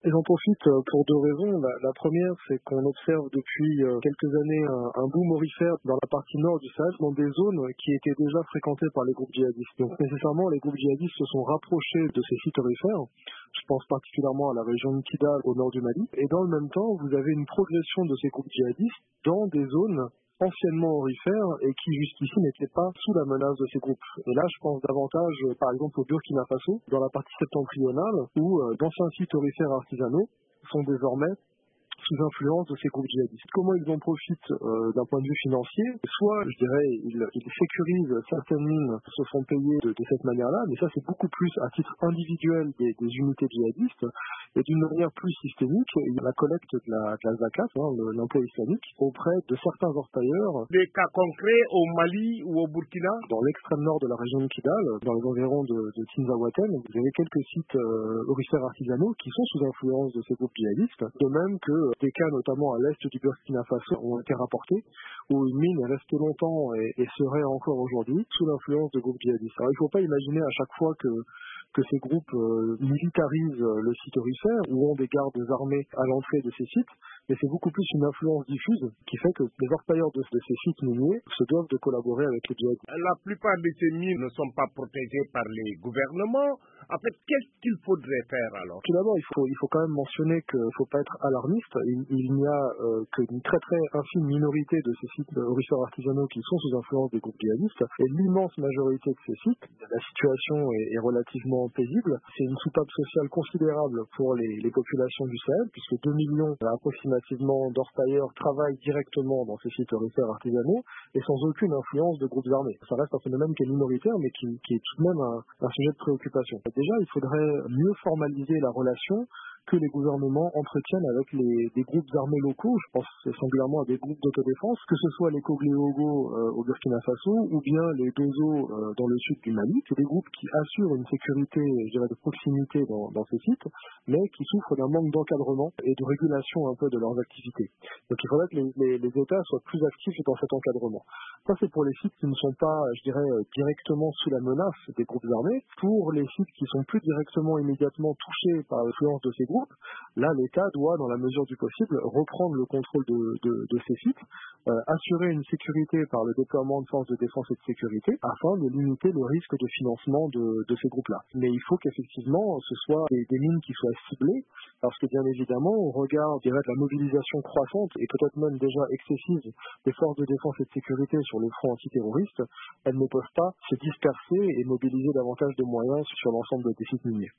Et j'en profite pour deux raisons. La première, c'est qu'on observe depuis quelques années un boom aurifère dans la partie nord du Sahel, dans des zones qui étaient déjà fréquentées par les groupes djihadistes. Donc nécessairement, les groupes djihadistes se sont rapprochés de ces sites aurifères. Je pense particulièrement à la région de Kidal, au nord du Mali. Et dans le même temps, vous avez une progression de ces groupes djihadistes dans des zones anciennement aurifères et qui jusqu'ici n'étaient pas sous la menace de ces groupes. Et là, je pense davantage, par exemple, au Burkina Faso, dans la partie septentrionale, où d'anciens sites aurifères artisanaux sont désormais sous influence de ces groupes djihadistes. Comment ils en profitent d'un point de vue financier? Soit, je dirais, ils sécurisent certaines mines, se font payer de cette manière-là, mais ça c'est beaucoup plus à titre individuel des unités djihadistes, et d'une manière plus systémique, il y a la collecte de la zakat, l'impôt islamique, auprès de certains orpailleurs. Des cas concrets au Mali ou au Burkina? Dans l'extrême nord de la région de Kidal, dans les environs de Tinzaouaten, vous avez quelques sites aurifères artisanaux qui sont sous influence de ces groupes djihadistes, de même que des cas notamment à l'est du Burkina Faso ont été rapportés, où une mine est restée longtemps et serait encore aujourd'hui sous l'influence de groupes djihadistes. Alors il ne faut pas imaginer à chaque fois que ces groupes militarisent le site aurifère ou ont des gardes armés à l'entrée de ces sites, mais c'est beaucoup plus une influence diffuse qui fait que les orpailleurs de ces sites miniers se doivent de collaborer avec les djihadistes. La plupart de ces mines ne sont pas protégées par les gouvernements. En fait, qu'est-ce qu'il faudrait faire alors? Tout d'abord, il faut quand même mentionner qu'il ne faut pas être alarmiste. Il n'y a qu'une très très infime minorité de ces sites aurifères artisanaux qui sont sous influence des groupes djihadistes, et l'immense majorité de ces sites, la situation est relativement paisible. C'est une soupape sociale considérable pour les populations du Sahel, puisque 2 millions approximativement d'orpailleurs travaillent directement dans ces sites aurifères artisanaux et sans aucune influence de groupes armés. Ça reste un phénomène qui est minoritaire, mais qui est tout de même un sujet de préoccupation. Déjà, il faudrait mieux formaliser la relation que les gouvernements entretiennent avec des groupes armés locaux. Je pense singulièrement à des groupes d'autodéfense, que ce soit les Kogleogo au Burkina Faso ou bien les Dozo dans le sud du Mali. C'est des groupes qui assurent une sécurité, je dirais, de proximité dans ces sites, mais qui souffrent d'un manque d'encadrement et de régulation un peu de leurs activités. Donc il faudrait que les États soient plus actifs dans cet encadrement. Ça, c'est pour les sites qui ne sont pas, je dirais, directement sous la menace des groupes armés. Pour les sites qui sont plus directement, immédiatement touchés par l'influence de ces groupes, là, l'État doit, dans la mesure du possible, reprendre le contrôle de ces sites, assurer une sécurité par le déploiement de forces de défense et de sécurité, afin de limiter le risque de financement de ces groupes-là. Mais il faut qu'effectivement, ce soit des mines qui soient ciblées, parce que bien évidemment, au regard, je dirais, de la mobilisation croissante, et peut-être même déjà excessive, des forces de défense et de sécurité sur le front antiterroriste, elles ne peuvent pas se disperser et mobiliser davantage de moyens sur l'ensemble des sites miniers.